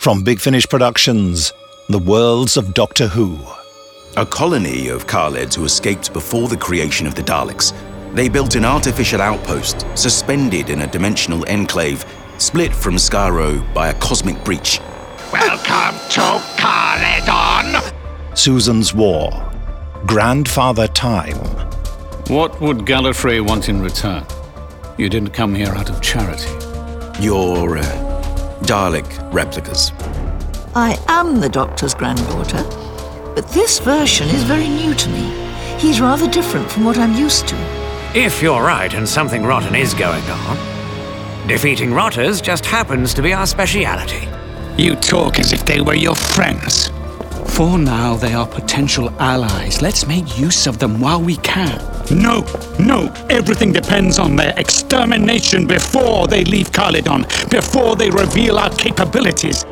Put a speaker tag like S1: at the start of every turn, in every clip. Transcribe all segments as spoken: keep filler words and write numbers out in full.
S1: From Big Finish Productions, The Worlds of Doctor Who.
S2: A colony of Khaleds who escaped before the creation of the Daleks. They built an artificial outpost, suspended in a dimensional enclave, split from Skaro by a cosmic breach.
S3: Welcome to Khaledon!
S1: Susan's War. Grandfather Time.
S4: What would Gallifrey want in return? You didn't come here out of charity.
S2: Your uh, Dalek replicas.
S5: I am the Doctor's granddaughter, but this version is very new to me. He's rather different from what I'm used to.
S6: If you're right and something rotten is going on, defeating rotters just happens to be our speciality.
S7: You talk as if they were your friends. For now, they are potential allies. Let's make use of them while we can. No, no. Everything depends on their extermination before they leave Khaledon, before they reveal our capabilities.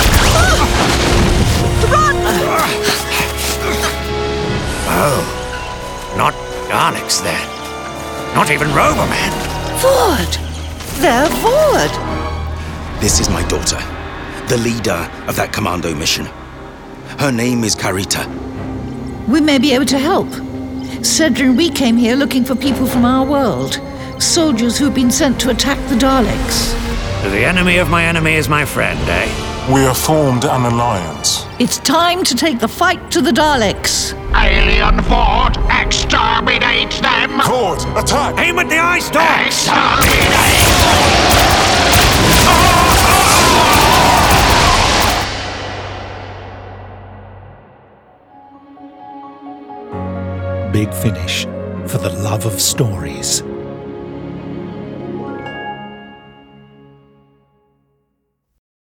S5: Run!
S6: Oh, not Daleks then. Not even Roboman.
S5: Forward! They're forward!
S2: This is my daughter, the leader of that commando mission. Her name is Karita.
S5: We may be able to help. Cedric and we came here looking for people from our world. Soldiers who've been sent to attack the Daleks.
S6: The enemy of my enemy is my friend, eh?
S8: We have formed an alliance.
S5: It's time to take the fight to the Daleks.
S3: Alien Fort, exterminate them!
S8: Ford, attack!
S6: Aim at the eye stalks!
S3: Exterminate!
S1: Big Finish, for the love of stories.